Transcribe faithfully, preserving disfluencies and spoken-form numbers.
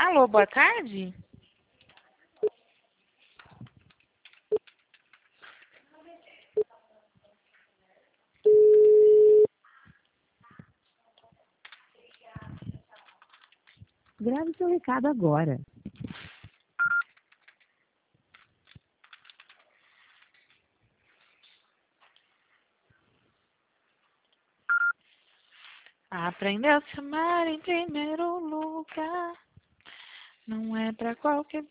Alô, boa tarde? Grave seu recado agora. Aprendeu a se amar em primeiro lugar. Não é pra qualquer